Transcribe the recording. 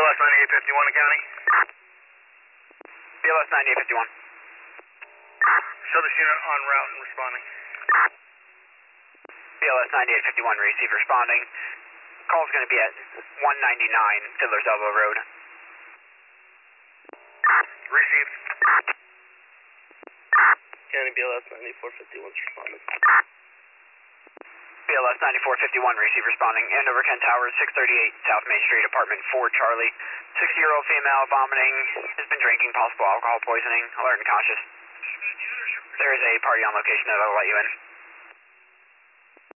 BLS 9851 in county. BLS 9851. Show this unit en route and responding. BLS 9851, receive responding. Call's going to be at 199 Fiddler's Elbow Road. Received. County BLS 9451 responding. BLS 9451, receive responding. Andover Kent Towers, 638 South Main Street, apartment 4 Charlie. 60-year-old female vomiting, has been drinking, possible alcohol poisoning, alert and cautious. There is a party on location that I'll let you in.